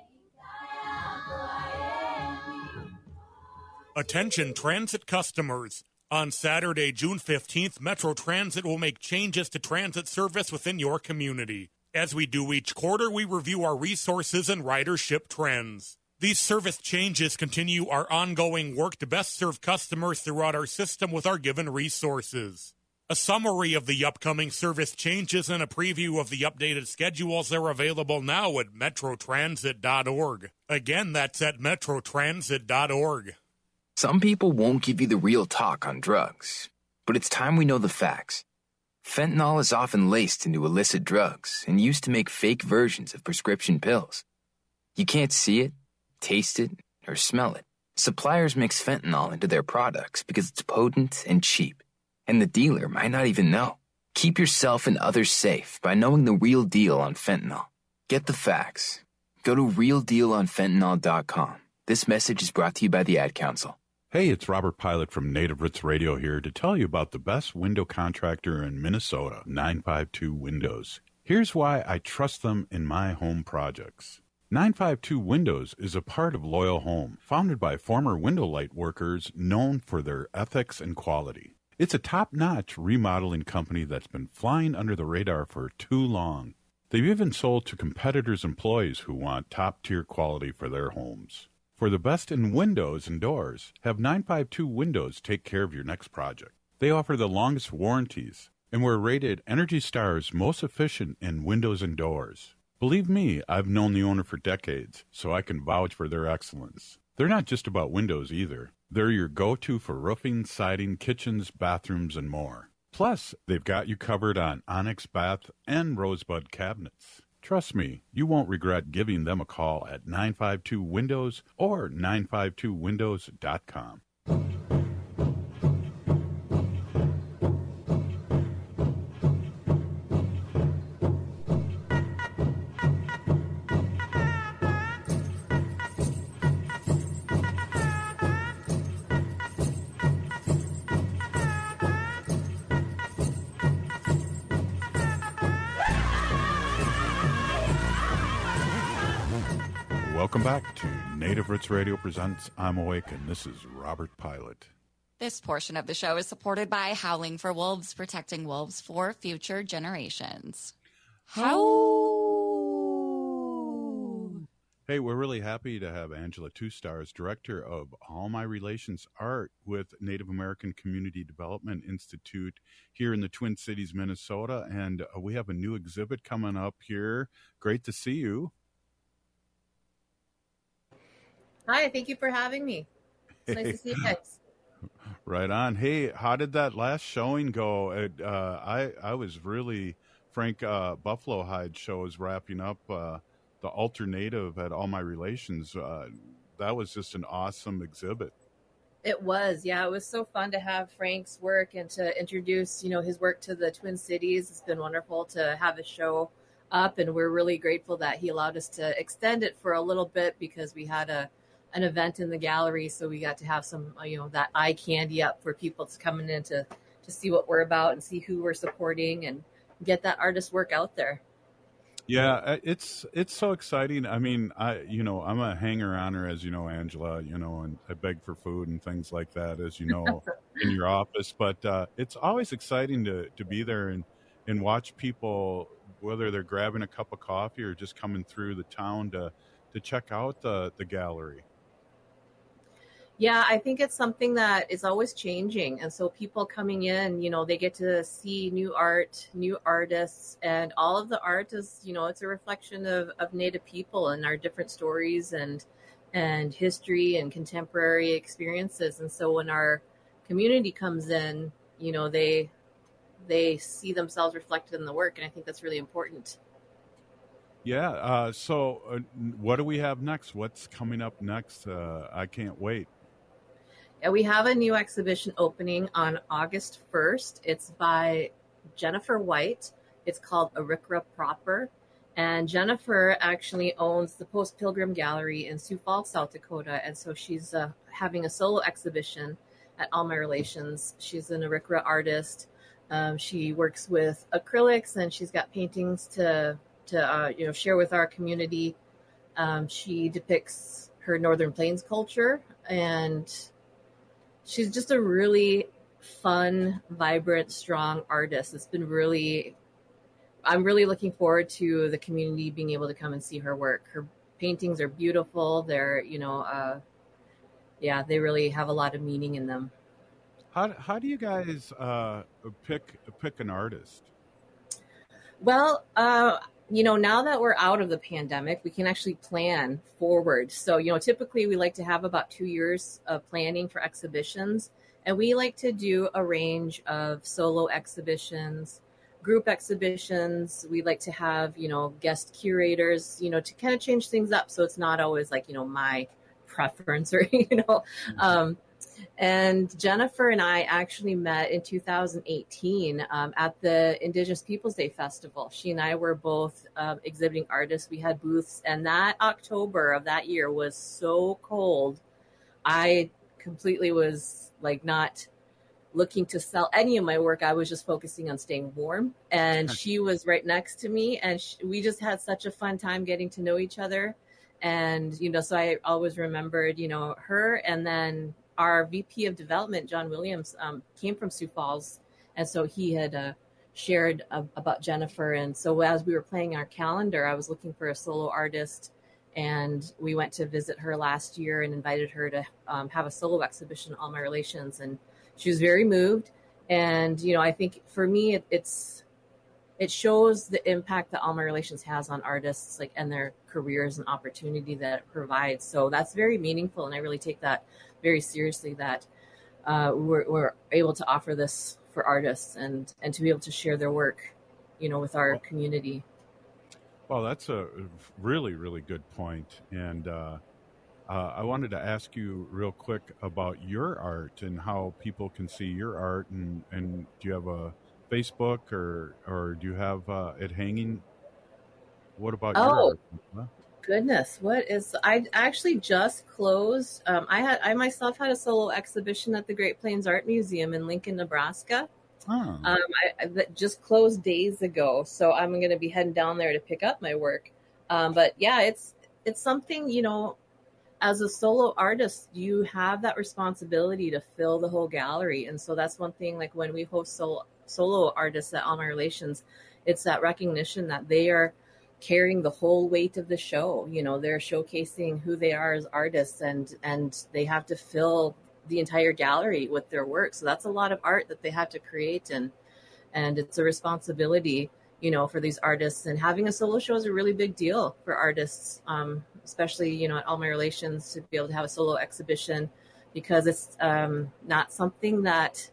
Attention transit customers. On Saturday, June fifteenth, Metro Transit will make changes to transit service within your community. As we do each quarter, we review our resources and ridership trends. These service changes continue our ongoing work to best serve customers throughout our system with our given resources. A summary of the upcoming service changes and a preview of the updated schedules are available now at metro transit dot org. Again, that's at metro transit dot org. Some people won't give you the real talk on drugs, but it's time we know the facts. Fentanyl is often laced into illicit drugs and used to make fake versions of prescription pills. You can't see it, taste it, or smell it. Suppliers mix fentanyl into their products because it's potent and cheap, and the dealer might not even know. Keep yourself and others safe by knowing the real deal on fentanyl. Get the facts. Go to real deal on fentanyl dot com. This message is brought to you by the Ad Council. Hey, it's Robert Pilot from Native Roots Radio here to tell you about the best window contractor in Minnesota, nine five two Windows. Here's why I trust them in my home projects. nine five two Windows is a part of Loyal Home, founded by former window light workers known for their ethics and quality. It's a top-notch remodeling company that's been flying under the radar for too long. They've even sold to competitors' employees who want top-tier quality for their homes. For the best in windows and doors, have nine five two Windows take care of your next project. They offer the longest warranties and were rated Energy Star's most efficient in windows and doors. Believe me, I've known the owner for decades, so I can vouch for their excellence. They're not just about windows either. They're your go-to for roofing, siding, kitchens, bathrooms, and more. Plus, they've got you covered on Onyx bath and Rosebud cabinets. Trust me, you won't regret giving them a call at nine five two windows or nine five two windows dot com. Welcome back to Native Roots Radio Presents I'm Awake, and this is Robert Pilot. This portion of the show is supported by Howling for Wolves, protecting wolves for future generations. How? Hey, we're really happy to have Angela Two Stars, Director of All My Relations Art with Native American Community Development Institute here in the Twin Cities, Minnesota. And uh, we have a new exhibit coming up here. Great to see you. Hi, thank you for having me. It's nice to see you guys. Right on. Hey, how did that last showing go? It, uh, I I was really Frank uh, Buffalo Hide show is wrapping up. Uh, the alternative at All My Relations. Uh, that was just an awesome exhibit. It was, yeah. It was so fun to have Frank's work and to introduce, you know, his work to the Twin Cities. It's been wonderful to have his show up, and we're really grateful that he allowed us to extend it for a little bit because we had a an event in the gallery, so we got to have some, you know, that eye candy up for people to coming in to, to see what we're about and see who we're supporting and get that artist work out there. Yeah, it's it's so exciting. I mean, I you know, I'm a hanger-oner, as you know, Angela, you know, and I beg for food and things like that, as you know, in your office. But uh, it's always exciting to, to be there and, and watch people, whether they're grabbing a cup of coffee or just coming through the town to, to check out the, the gallery. Yeah, I think it's something that is always changing. And so people coming in, you know, they get to see new art, new artists, and all of the art is, you know, it's a reflection of, of Native people and our different stories and and history and contemporary experiences. And so when our community comes in, you know, they they see themselves reflected in the work. And I think that's really important. Yeah. Uh, so uh, what do we have next? What's coming up next? Uh, I can't wait. Yeah, we have a new exhibition opening on August first. It's by Jennifer White. It's called Arikara Proper. And Jennifer actually owns the Post Pilgrim Gallery in Sioux Falls, South Dakota. And so she's uh, having a solo exhibition at All My Relations. She's an Arikara artist. Um, she works with acrylics, and she's got paintings to to uh, you know share with our community. Um, she depicts her Northern Plains culture, and she's just a really fun, vibrant, strong artist. It's been really, I'm really looking forward to the community being able to come and see her work. Her paintings are beautiful. They're, you know, uh, yeah, they really have a lot of meaning in them. How how do you guys uh, pick pick an artist? Well, uh, you know, now that we're out of the pandemic, we can actually plan forward. So, you know, typically we like to have about two years of planning for exhibitions. And we like to do a range of solo exhibitions, group exhibitions. We like to have, you know, guest curators, you know, to kind of change things up. So it's not always like, you know, my preference or, you know, um, and Jennifer and I actually met in two thousand eighteen um, at the Indigenous Peoples Day Festival. She and I were both um, exhibiting artists. We had booths, and that October of that year was so cold. I completely was like not looking to sell any of my work. I was just focusing on staying warm. And she was right next to me, and she, we just had such a fun time getting to know each other. And, you know, so I always remembered, you know, her. And then our V P of development, John Williams, um, came from Sioux Falls. And so he had uh, shared uh, about Jennifer. And so as we were playing our calendar, I was looking for a solo artist. And we went to visit her last year and invited her to um, have a solo exhibition, All My Relations. And she was very moved. And, you know, I think for me, it, it's it shows the impact that Alma Relations has on artists, like, and their careers and opportunity that it provides. So that's very meaningful, and I really take that very seriously, that uh, we're, we're able to offer this for artists and and to be able to share their work, you know, with our community. Well, that's a really, really good point. And uh, uh, I wanted to ask you real quick about your art and how people can see your art. And, and do you have a Facebook or or do you have uh, it hanging? What about your Oh, art? Huh? goodness, what is? I actually just closed. Um, I had I myself had a solo exhibition at the Great Plains Art Museum in Lincoln, Nebraska. Oh. Um, I, I that just closed days ago, so I'm going to be heading down there to pick up my work. Um, but yeah, it's it's something, you know. As a solo artist, you have that responsibility to fill the whole gallery, and so that's one thing. Like when we host solo solo artists at Alma Relations, it's that recognition that they are carrying the whole weight of the show. You know, they're showcasing who they are as artists, and and they have to fill the entire gallery with their work. So that's a lot of art that they have to create, and and it's a responsibility, you know, for these artists. And having a solo show is a really big deal for artists, um, especially, you know, at Alma Relations, to be able to have a solo exhibition, because it's um, not something that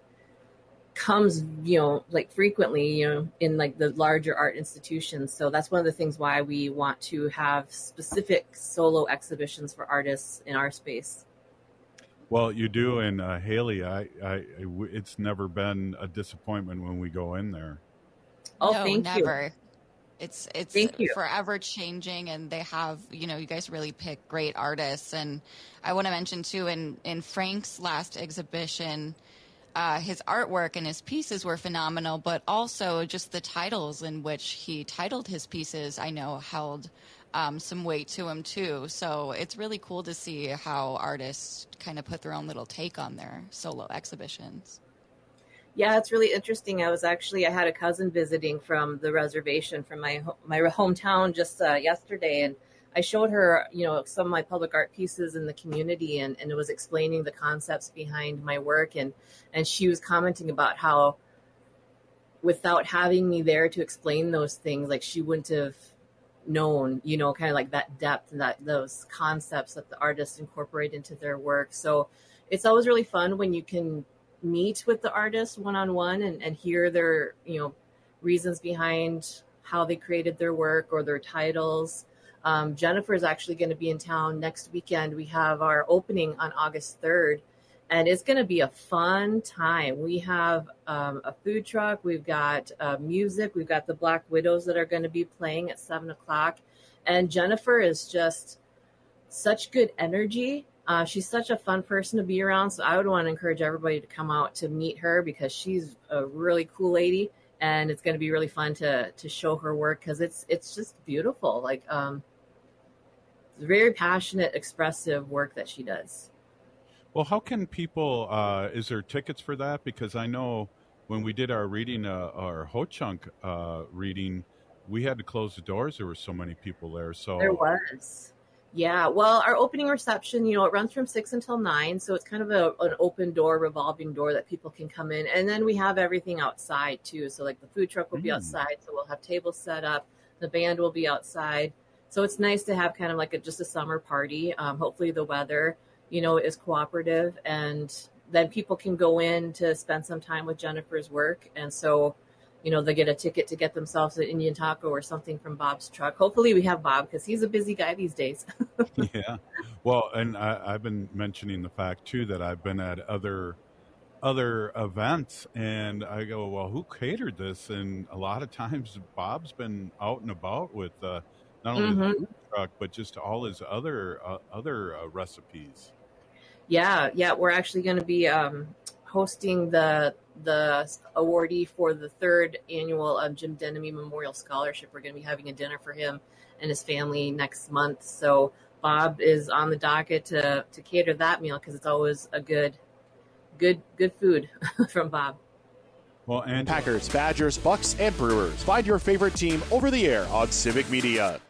comes, you know, like frequently, you know, in like the larger art institutions. So that's one of the things why we want to have specific solo exhibitions for artists in our space. Well, you do, and uh, Haley, I, I, it's never been a disappointment when we go in there. Oh, no, thank you. never. It's it's Thank you. forever changing, and they have, you know, you guys really pick great artists. And I want to mention too, in in Frank's last exhibition, uh, his artwork and his pieces were phenomenal, but also just the titles in which he titled his pieces, I know, held um, some weight to him too. So it's really cool to see how artists kind of put their own little take on their solo exhibitions. Yeah, it's really interesting. I was actually, I had a cousin visiting from the reservation from my my hometown just uh, yesterday, and I showed her, you know, some of my public art pieces in the community, and, and it was explaining the concepts behind my work, and and she was commenting about how without having me there to explain those things, like she wouldn't have known, you know, kind of like that depth and that those concepts that the artists incorporate into their work. So it's always really fun when you can meet with the artist one-on-one and, and hear their, you know, reasons behind how they created their work or their titles. Um, Jennifer is actually going to be in town next weekend. We have our opening on August third, and it's going to be a fun time. We have um, a food truck. We've got uh, music. We've got the Black Widows that are going to be playing at seven o'clock. And Jennifer is just such good energy. Uh, she's such a fun person to be around. So I would want to encourage everybody to come out to meet her, because she's a really cool lady, and it's going to be really fun to to show her work, because it's it's just beautiful. Like um, very passionate, expressive work that she does. Well, how can people, uh, is there tickets for that? Because I know when we did our reading, uh, our Ho Chunk uh, reading, we had to close the doors. There were so many people there. So There was. Yeah, well, our opening reception, you know, it runs from six until nine. So it's kind of a, an open door, revolving door that people can come in. And then we have everything outside too. So like the food truck will be Mm. outside. So we'll have tables set up. The band will be outside. So it's nice to have kind of like a, just a summer party. Um, hopefully the weather, you know, is cooperative, and then people can go in to spend some time with Jennifer's work. And so, you know, they get a ticket to get themselves an Indian taco or something from Bob's truck. Hopefully we have Bob, because he's a busy guy these days. Yeah. Well, and I, I've been mentioning the fact too that I've been at other other events, and I go, well, who catered this? And a lot of times Bob's been out and about with uh, not only the Mhm. food truck, but just all his other uh, other uh, recipes. Yeah, yeah, we're actually going to be um, hosting the the awardee for the third annual um, Jim Denemy Memorial Scholarship. We're going to be having a dinner for him and his family next month. So Bob is on the docket to to cater that meal, because it's always a good, good, good food from Bob. Well, and Packers, Badgers, Bucks, and Brewers. Find your favorite team over the air on Civic Media.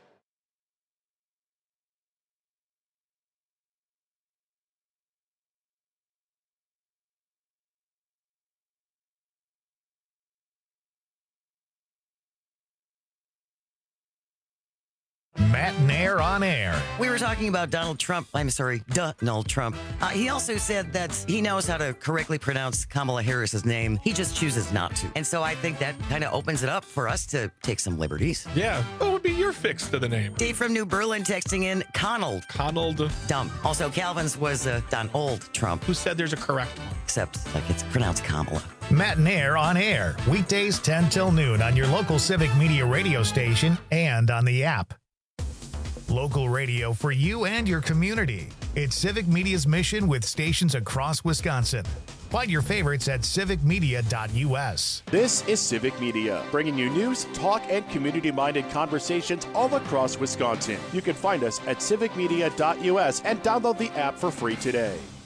Matt Nair on air. We were talking about Donald Trump. I'm sorry, Donald Trump. Uh, he also said that he knows how to correctly pronounce Kamala Harris's name. He just chooses not to. And so I think that kind of opens it up for us to take some liberties. Yeah. What would be your fix to the name? Dave from New Berlin texting in Conald. Conald. Dumb. Also, Calvin's was uh, Donald Trump. Who said there's a correct one? Except, like, it's pronounced Kamala. Matt Nair on air. Weekdays ten till noon on your local Civic Media radio station and on the app. Local radio for you and your community. It's Civic Media's mission with stations across Wisconsin. Find your favorites at civic media dot u s. This is Civic Media, bringing you news, talk, and community-minded conversations all across Wisconsin. You can find us at civic media dot u s and download the app for free today.